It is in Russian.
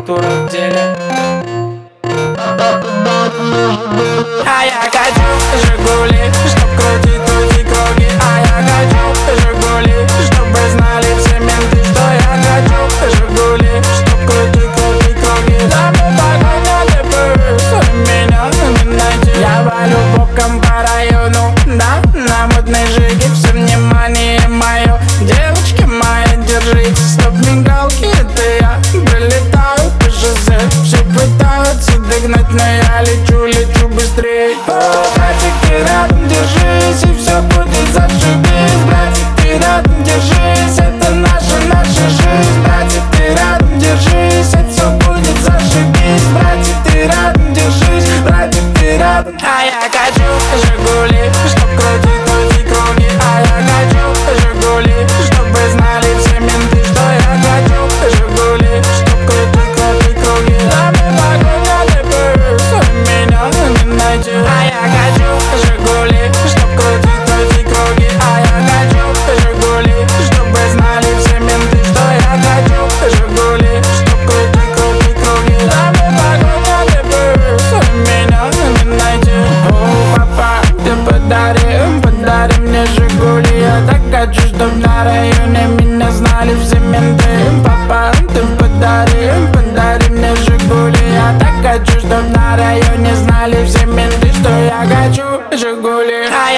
халтура в деле. А я хочу Жигули, чтоб крутить круги. А я хочу Жигули, чтобы знали все менты, что я хочу Жигули, чтоб крутить круги. Да мы погоняли бы, меня не найти. Я валю боком по району, да, на модной жиге. Все внимание мое, девочки мои, держитесь. Стоп, мигалки, это я прилетаю по шоссе. Все пытаются догнать, но я лечу быстрее. Братик, ты рядом, держись, и все будет зашибись. Братик, ты рядом, держись, это наша жизнь. Братик, ты рядом, держись, это все будет зашибись. Братик, ты рядом, держись, братик, ты рядом. А я хочу Жигули, чтоб крутить круги. А я хочу Жигули, чтобы знали все менты, что я хочу Жигули, чтоб крутить круги. Да мы погоняли бы, меня не найти. А я хочу Жигули, чтоб крутить круги. А я хочу Жигули, чтобы знали все менты, что я хочу Жигули, чтоб крутить круги. Да мы погоняли бы, меня не найти. О, папа, ты подари мне Жигули. Я так хочу, чтоб на районе меня знали все менты. Папа, ты подари мне Жигули. Я так хочу, чтоб на районе знали все менты, что я хочу Жигули. А